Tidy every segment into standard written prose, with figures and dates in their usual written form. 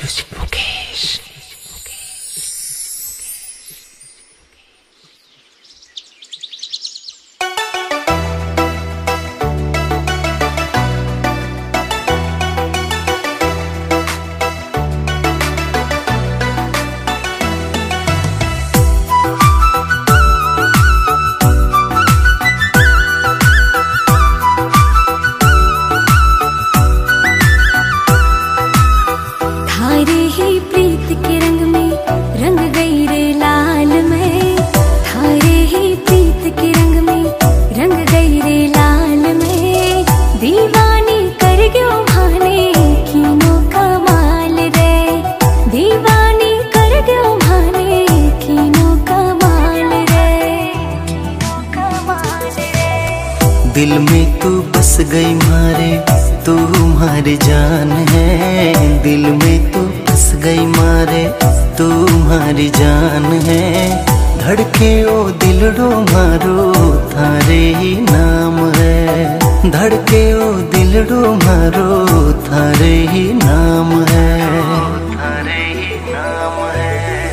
दिल में तू बस गई मारे, तू हमारी जान है। दिल में तू बस गई मारे, तू हमारी जान है। धड़के ओ दिलड़ो मारो, थारे ही नाम है। धड़के ओ दिलड़ो मारो, थारे ही नाम है। थारे ही नाम है।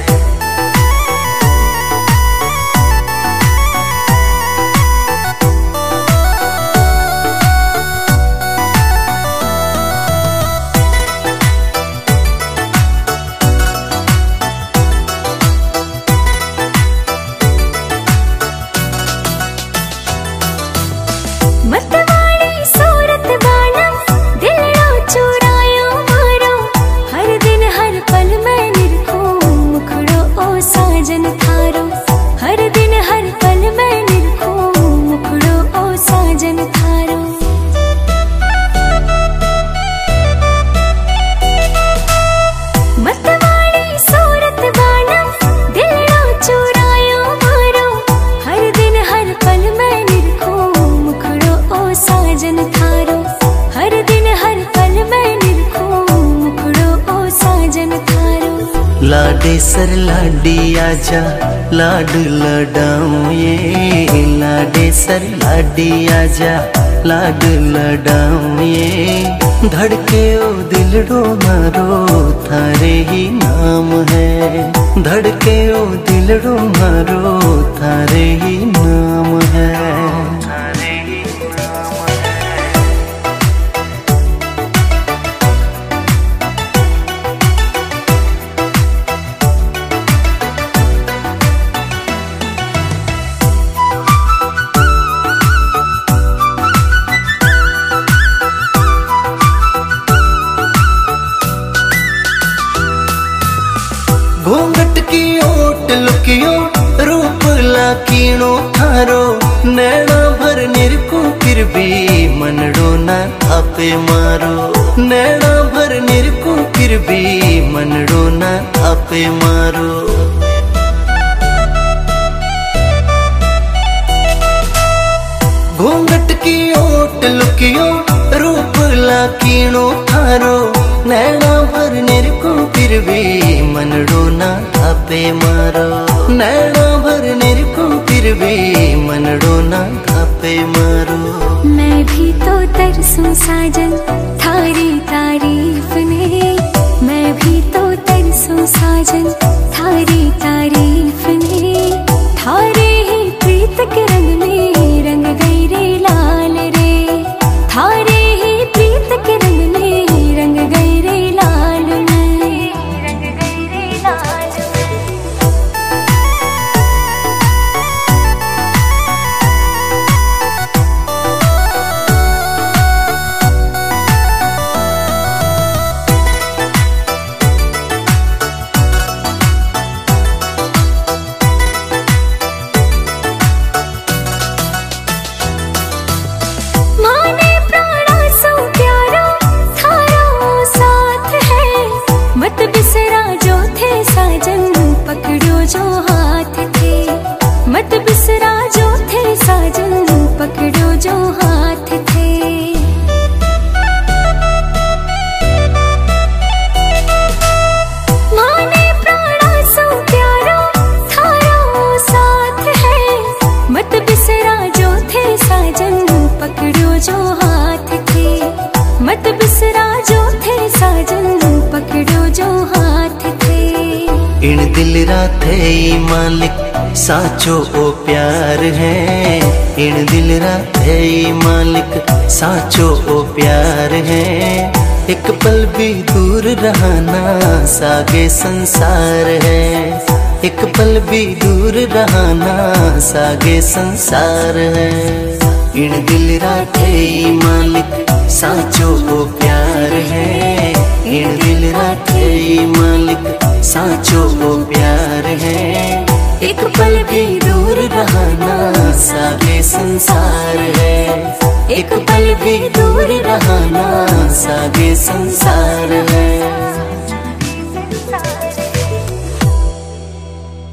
मतवाड़ी सूरत बाणम दिलड़ो चुरायो मारो, हर दिन हर पल मैं निरखूं मुखड़ो ओ साजन थारो। हर दिन हर पल मैं निरखूं मुखड़ो ओ साजन थारो। मतवाड़ी सूरत बाणम दिलड़ो चुरायो मारो, हर दिन हर पल मैं साजन थारो। हर दिन हर पल मैं निरखूं मुखड़ो ओ साजन थारो। लाडे सर लाडी आजा, लाड लडाऊं ये। लाडे सर लाडी आजा, लाड लडाऊं ये। धड़के ओ दिलड़ो मारो, थारे ही नाम है। धड़के ओ दिलड़ो मारो, थारे ही नाम है। घूंघट की ओट लुकियो, रूप लाकीणो थारो। नैना भर निरखूं फिर भी मनड़ो ना थापे मारो। नैना भर निरखूं फिर भी मनड़ो ना थापे मारो। घूंघट की ओट लुकियो, रूप लाकीणो थारो। नैना भर निरखूं फिर भी मनड़ो ना थापे मारो। नैना भर निरखूं फिर भी मनड़ो ना थापे मारो। मैं भी तो तरसूं साजन थारी तारीफ ने। मैं भी तो तरसूं साजन थारी तारीफ ने। थारे ही प्रीत के रंग में रंग गई रे लाल रे। थारे ही प्रीत के रंग में रंग गई रे लाल में। रंग गई रे लाल में। दिल राथे मालिक साचो ओ प्यार है। इन दिल राथे मालिक साचो ओ प्यार है। एक पल भी दूर रहना सागे संसार है। एक पल भी दूर रहना सागे संसार है। इन दिल राथे मालिक साचो ओ प्यार है। इन दिल राथे मालिक साचो ओ प्यार है। एक पल भी दूर रहना सागे संसार है। एक पल भी दूर रहना सागे संसार है।